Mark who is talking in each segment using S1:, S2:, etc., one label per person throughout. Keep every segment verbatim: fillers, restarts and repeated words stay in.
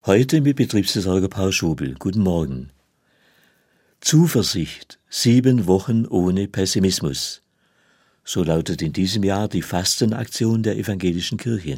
S1: Heute mit Betriebsversorger Paul Schobel. Guten Morgen. Zuversicht, sieben Wochen ohne Pessimismus. So lautet in diesem Jahr die Fastenaktion der evangelischen Kirche.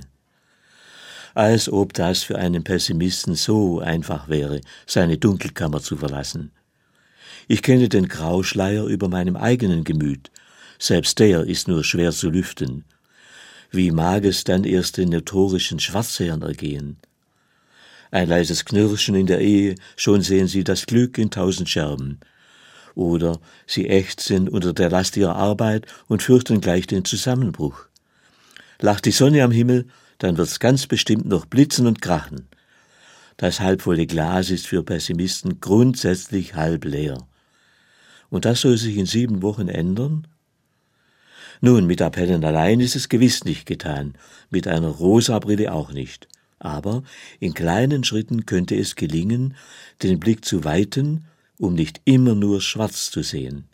S1: Als ob das für einen Pessimisten so einfach wäre, seine Dunkelkammer zu verlassen. Ich kenne den Grauschleier über meinem eigenen Gemüt. Selbst der ist nur schwer zu lüften. Wie mag es dann erst den notorischen Schwarzherren ergehen? Ein leises Knirschen in der Ehe, schon sehen sie das Glück in tausend Scherben. Oder sie ächzen unter der Last ihrer Arbeit und fürchten gleich den Zusammenbruch. Lacht die Sonne am Himmel, dann wird's ganz bestimmt noch blitzen und krachen. Das halbvolle Glas ist für Pessimisten grundsätzlich halb leer. Und das soll sich in sieben Wochen ändern? Nun, mit Appellen allein ist es gewiss nicht getan, mit einer Rosabrille auch nicht. Aber in kleinen Schritten könnte es gelingen, den Blick zu weiten, um nicht immer nur schwarz zu sehen.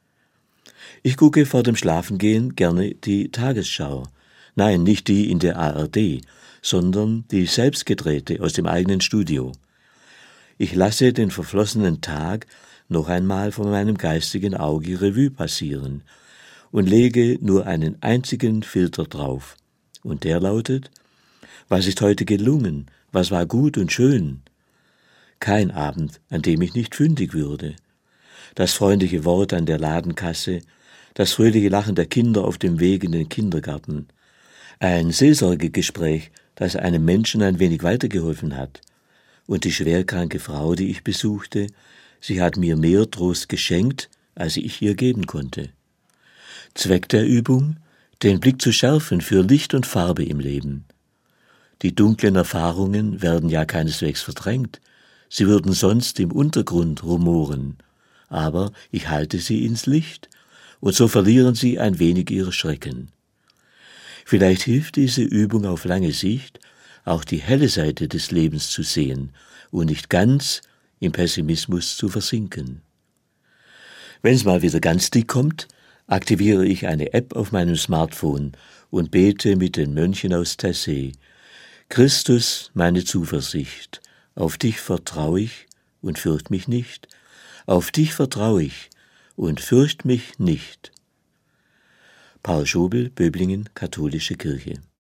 S1: Ich gucke vor dem Schlafengehen gerne die Tagesschau. Nein, nicht die in der A R D, sondern die selbstgedrehte aus dem eigenen Studio. Ich lasse den verflossenen Tag noch einmal vor meinem geistigen Auge Revue passieren und lege nur einen einzigen Filter drauf. Und der lautet: Was ist heute gelungen? Was war gut und schön? Kein Abend, an dem ich nicht fündig würde. Das freundliche Wort an der Ladenkasse, das fröhliche Lachen der Kinder auf dem Weg in den Kindergarten, ein Seelsorgegespräch, das einem Menschen ein wenig weitergeholfen hat, und die schwerkranke Frau, die ich besuchte, sie hat mir mehr Trost geschenkt, als ich ihr geben konnte. Zweck der Übung: den Blick zu schärfen für Licht und Farbe im Leben. Die dunklen Erfahrungen werden ja keineswegs verdrängt, sie würden sonst im Untergrund rumoren, aber ich halte sie ins Licht, und so verlieren sie ein wenig ihre Schrecken. Vielleicht hilft diese Übung auf lange Sicht, auch die helle Seite des Lebens zu sehen und nicht ganz im Pessimismus zu versinken. Wenn es mal wieder ganz dick kommt, aktiviere ich eine App auf meinem Smartphone und bete mit den Mönchen aus Taizé: Christus, meine Zuversicht, auf dich vertraue ich und fürcht mich nicht, auf dich vertraue ich und fürcht mich nicht. Paul Schobel, Böblingen, Katholische Kirche.